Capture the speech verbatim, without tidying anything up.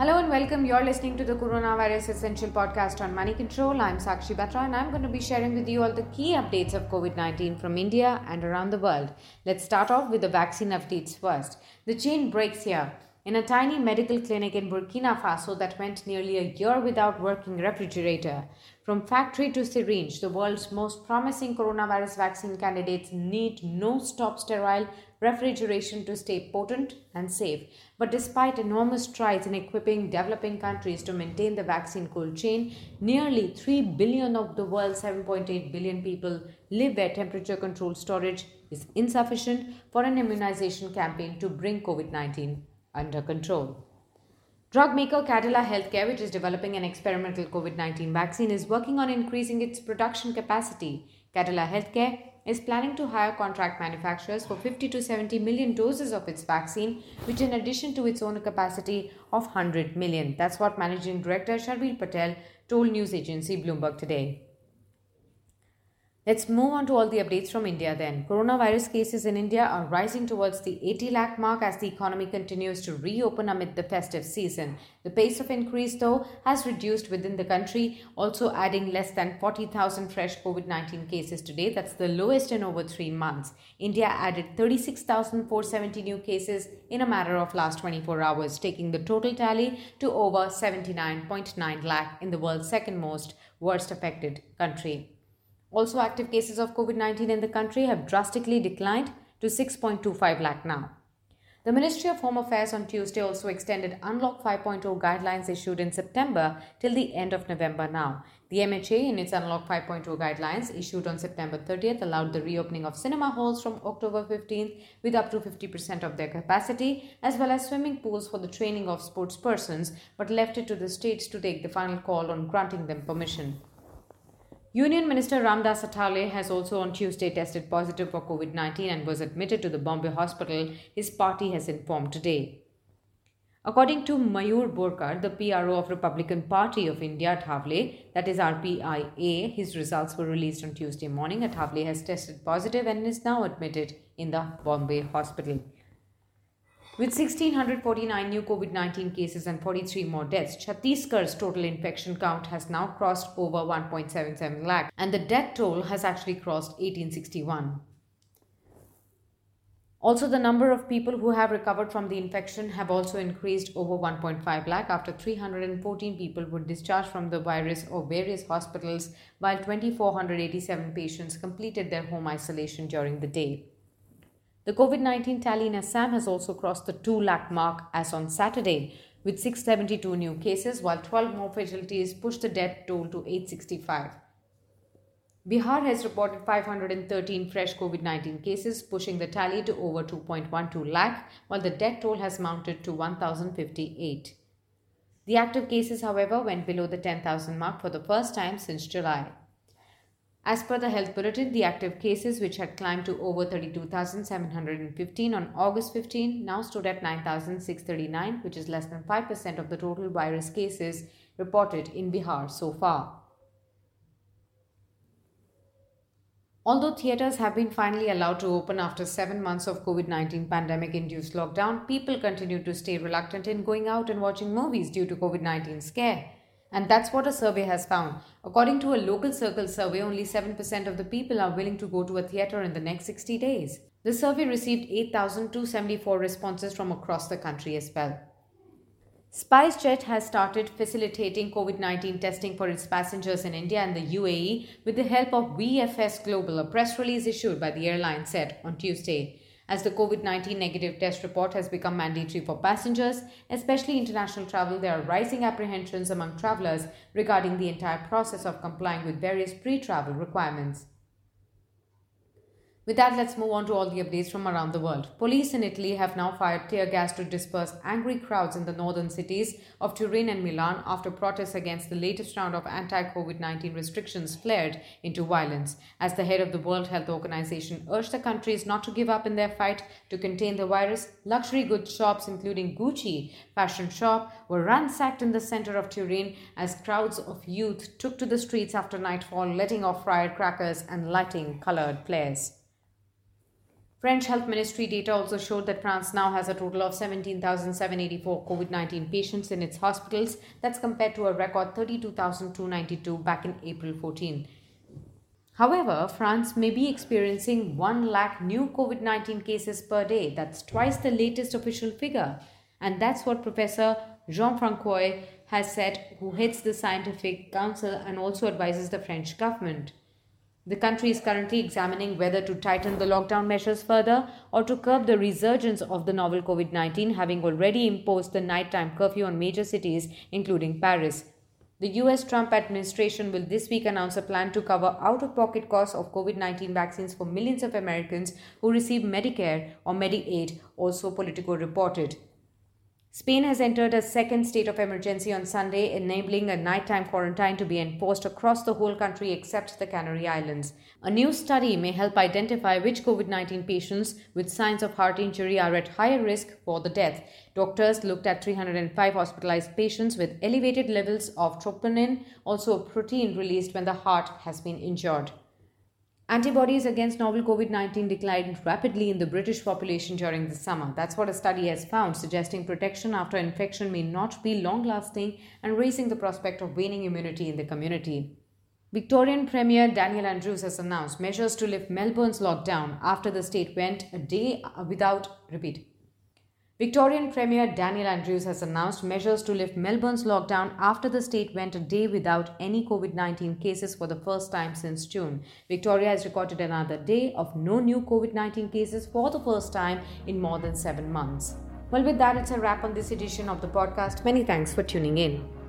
Hello and welcome. You're listening to the Coronavirus Essential Podcast on Money Control. I'm Sakshi Batra and I'm going to be sharing with you all the key updates of COVID nineteen from India and around the world. Let's start off with the vaccine updates first. The chain breaks here. In a tiny medical clinic in Burkina Faso that went nearly a year without working refrigerator. From factory to syringe, the world's most promising coronavirus vaccine candidates need no stop sterile refrigeration to stay potent and safe. But despite enormous strides in equipping developing countries to maintain the vaccine cold chain, nearly three billion of the world's seven point eight billion people live where temperature controlled storage is insufficient for an immunization campaign to bring COVID nineteen under control. Drug maker Cadila Healthcare, which is developing an experimental COVID nineteen vaccine, is working on increasing its production capacity. Cadila Healthcare is planning to hire contract manufacturers for fifty to seventy million doses of its vaccine, which in addition to its own capacity of one hundred million. That's what Managing Director Sharvil Patel told news agency Bloomberg today. Let's move on to all the updates from India then. Coronavirus cases in India are rising towards the eighty lakh mark as the economy continues to reopen amid the festive season. The pace of increase, though, has reduced within the country, also adding less than forty thousand fresh COVID nineteen cases today. That's the lowest in over three months. India added thirty-six thousand four hundred seventy new cases in a matter of last twenty-four hours, taking the total tally to over seventy-nine point nine lakh in the world's second most worst affected country. Also, active cases of COVID nineteen in the country have drastically declined to six point two five lakh now. The Ministry of Home Affairs on Tuesday also extended Unlock five point oh guidelines issued in September till the end of November now. The M H A, in its Unlock five point oh guidelines issued on September thirtieth, allowed the reopening of cinema halls from October fifteenth with up to fifty percent of their capacity, as well as swimming pools for the training of sports persons, but left it to the states to take the final call on granting them permission. Union Minister Ramdas Athalye has also on Tuesday tested positive for COVID nineteen and was admitted to the Bombay hospital, his party has informed today. According to Mayur Borkar, the P R O of Republican Party of India, Athalye, that is R P I A, his results were released on Tuesday morning. Athalye has tested positive and is now admitted in the Bombay hospital. With one thousand six hundred forty-nine new COVID nineteen cases and forty-three more deaths, Chhattisgarh's total infection count has now crossed over one point seven seven lakh and the death toll has actually crossed eighteen sixty-one. Also, the number of people who have recovered from the infection have also increased over one point five lakh after three hundred fourteen people were discharged from the virus or various hospitals, while two thousand four hundred eighty-seven patients completed their home isolation during the day. The COVID nineteen tally in Assam has also crossed the two lakh mark as on Saturday, with six hundred seventy-two new cases, while twelve more fatalities pushed the death toll to eight hundred sixty-five. Bihar has reported five hundred thirteen fresh COVID nineteen cases, pushing the tally to over two point one two lakh, while the death toll has mounted to one thousand fifty-eight. The active cases, however, went below the ten thousand mark for the first time since July. As per the health bulletin, the active cases, which had climbed to over thirty-two thousand seven hundred fifteen on August fifteenth, now stood at nine thousand six hundred thirty-nine, which is less than five percent of the total virus cases reported in Bihar so far. Although theatres have been finally allowed to open after seven months of COVID nineteen pandemic-induced lockdown, people continue to stay reluctant in going out and watching movies due to COVID nineteen scare. And that's what a survey has found. According to a local circle survey, only seven percent of the people are willing to go to a theatre in the next sixty days. The survey received eight thousand two hundred seventy-four responses from across the country as well. SpiceJet has started facilitating COVID nineteen testing for its passengers in India and the U A E with the help of V F S Global, a press release issued by the airline said on Tuesday. As the COVID nineteen negative test report has become mandatory for passengers, especially international travel, there are rising apprehensions among travelers regarding the entire process of complying with various pre-travel requirements. With that, let's move on to all the updates from around the world. Police in Italy have now fired tear gas to disperse angry crowds in the northern cities of Turin and Milan after protests against the latest round of anti-COVID nineteen restrictions flared into violence. As the head of the World Health Organization urged the countries not to give up in their fight to contain the virus, luxury goods shops including Gucci fashion shop were ransacked in the center of Turin as crowds of youth took to the streets after nightfall, letting off firecrackers and lighting colored flares. French Health Ministry data also showed that France now has a total of seventeen thousand seven hundred eighty-four COVID nineteen patients in its hospitals. That's compared to a record thirty-two thousand two hundred ninety-two back in April fourteenth. However, France may be experiencing one lakh new COVID nineteen cases per day. That's twice the latest official figure. And that's what Professor Jean-Francois has said, who heads the Scientific Council and also advises the French government. The country is currently examining whether to tighten the lockdown measures further or to curb the resurgence of the novel COVID nineteen, having already imposed the nighttime curfew on major cities, including Paris. The U S Trump administration will this week announce a plan to cover out-of-pocket costs of COVID nineteen vaccines for millions of Americans who receive Medicare or Medicaid, also Politico reported. Spain has entered a second state of emergency on Sunday, enabling a nighttime quarantine to be enforced across the whole country except the Canary Islands. A new study may help identify which COVID nineteen patients with signs of heart injury are at higher risk for the death. Doctors looked at three hundred five hospitalized patients with elevated levels of troponin, also a protein released when the heart has been injured. Antibodies against novel COVID nineteen declined rapidly in the British population during the summer. That's what a study has found, suggesting protection after infection may not be long-lasting and raising the prospect of waning immunity in the community. Victorian Premier Daniel Andrews has announced measures to lift Melbourne's lockdown after the state went a day without, repeat. Victorian Premier Daniel Andrews has announced measures to lift Melbourne's lockdown after the state went a day without any COVID nineteen cases for the first time since June. Victoria has recorded another day of no new COVID nineteen cases for the first time in more than seven months. Well, with that, it's a wrap on this edition of the podcast. Many thanks for tuning in.